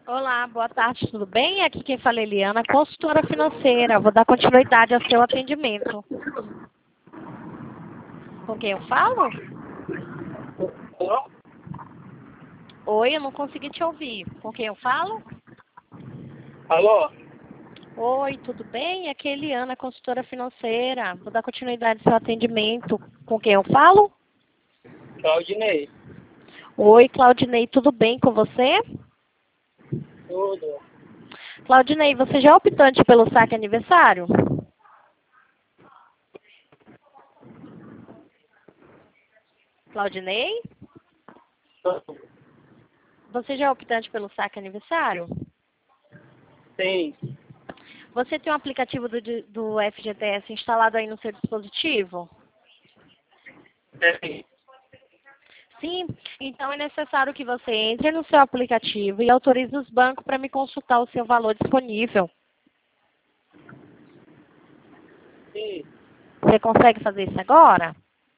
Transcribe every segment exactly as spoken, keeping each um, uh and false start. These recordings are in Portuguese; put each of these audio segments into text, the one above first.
Olá, boa tarde, tudo bem? Aqui quem fala é Eliana, consultora financeira. Vou dar continuidade ao seu atendimento. Com quem eu falo? Alô? Oi, eu não consegui te ouvir. Com quem eu falo? Alô? Oi, tudo bem? Aqui é Eliana, consultora financeira. Vou dar continuidade ao seu atendimento. Com quem eu falo? Claudinei. Oi, Claudinei, tudo bem com você? Tudo. Claudinei, você já é optante pelo saque aniversário? Claudinei? Você já é optante pelo saque aniversário? Sim. Você tem um aplicativo do, di- do F G T S instalado aí no seu dispositivo? Sim. Sim, então é necessário que você entre no seu aplicativo e autorize os bancos para me consultar o seu valor disponível. Sim. Você consegue fazer isso agora?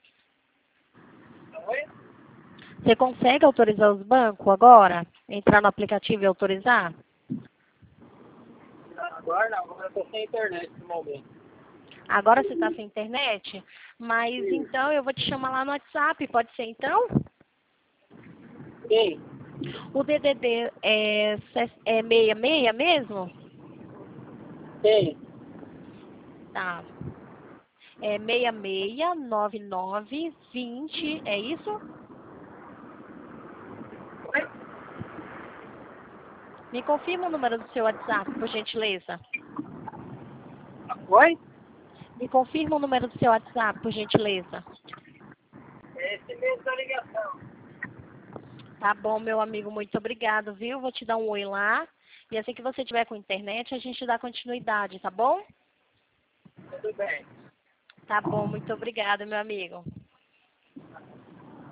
Oi? Você consegue autorizar os bancos agora? Entrar no aplicativo e autorizar? Agora não, agora eu tô sem internet no momento. Agora você está sem internet? Mas então eu vou te chamar lá no WhatsApp, pode ser então? Sim. O D D D é, se- é sessenta e seis mesmo? Sim. Tá. É seis seis nove nove vinte, é isso? Oi? Me confirma o número do seu WhatsApp, por gentileza. Oi? Me confirma o número do seu WhatsApp, por gentileza. É esse mesmo da ligação. Tá bom, meu amigo, muito obrigado, viu? Vou te dar um oi lá. E assim que você tiver com internet, a gente dá continuidade, tá bom? Tudo bem. Tá bom, muito obrigada, meu amigo.